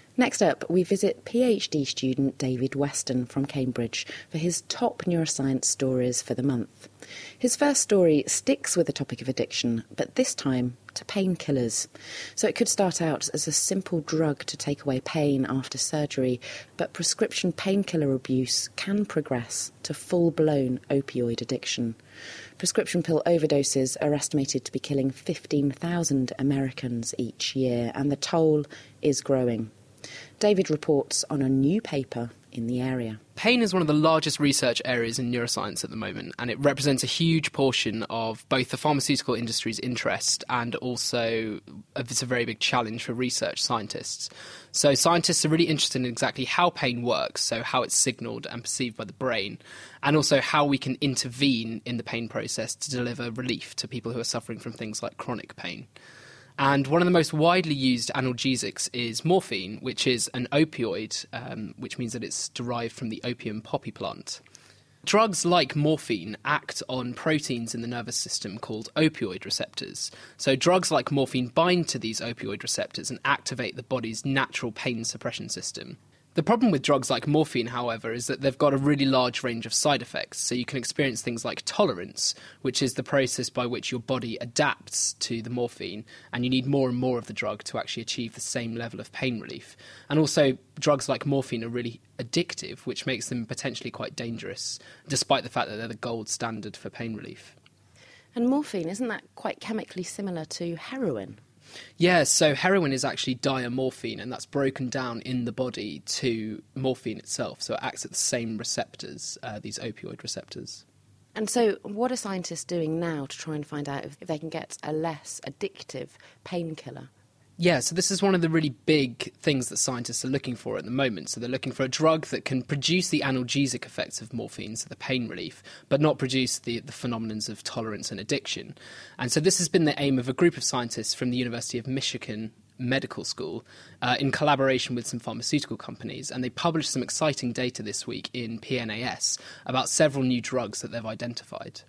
Next up, we visit PhD student David Weston from Cambridge for his top neuroscience stories for the month. His first story sticks with the topic of addiction, but this time to painkillers. So it could start out as a simple drug to take away pain after surgery, but prescription painkiller abuse can progress to full-blown opioid addiction. Prescription pill overdoses are estimated to be killing 15,000 Americans each year, and the toll is growing. David reports on a new paper in the area. Pain is one of the largest research areas in neuroscience at the moment, and it represents a huge portion of both the pharmaceutical industry's interest and also it's a very big challenge for research scientists. So scientists are really interested in exactly how pain works, so how it's signalled and perceived by the brain, and also how we can intervene in the pain process to deliver relief to people who are suffering from things like chronic pain. And one of the most widely used analgesics is morphine, which is an opioid, which means that it's derived from the opium poppy plant. Drugs like morphine act on proteins in the nervous system called opioid receptors. So drugs like morphine bind to these opioid receptors and activate the body's natural pain suppression system. The problem with drugs like morphine, however, is that they've got a really large range of side effects. So you can experience things like tolerance, which is the process by which your body adapts to the morphine, and you need more and more of the drug to actually achieve the same level of pain relief. And also, drugs like morphine are really addictive, which makes them potentially quite dangerous, despite the fact that they're the gold standard for pain relief. And morphine, isn't that quite chemically similar to heroin? Yeah, so heroin is actually diamorphine, and that's broken down in the body to morphine itself. So it acts at the same receptors, these opioid receptors. And so what are scientists doing now to try and find out if they can get a less addictive painkiller? Yeah, so this is one of the really big things that scientists are looking for at the moment. So they're looking for a drug that can produce the analgesic effects of morphine, so the pain relief, but not produce the phenomenons of tolerance and addiction. And so this has been the aim of a group of scientists from the University of Michigan Medical School in collaboration with some pharmaceutical companies. And they published some exciting data this week in PNAS about several new drugs that they've identified.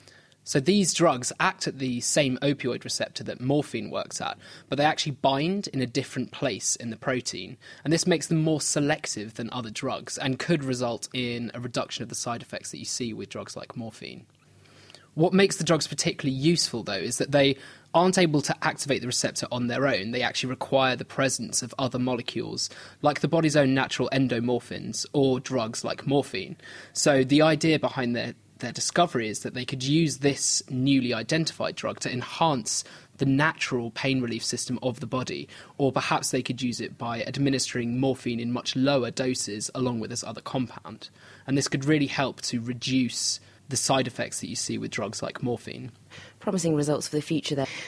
So these drugs act at the same opioid receptor that morphine works at, but they actually bind in a different place in the protein. And this makes them more selective than other drugs and could result in a reduction of the side effects that you see with drugs like morphine. What makes the drugs particularly useful, though, is that they aren't able to activate the receptor on their own. They actually require the presence of other molecules, like the body's own natural endomorphins or drugs like morphine. So the idea behind their discovery is that they could use this newly identified drug to enhance the natural pain relief system of the body, or perhaps they could use it by administering morphine in much lower doses along with this other compound. And this could really help to reduce the side effects that you see with drugs like morphine. Promising results for the future there.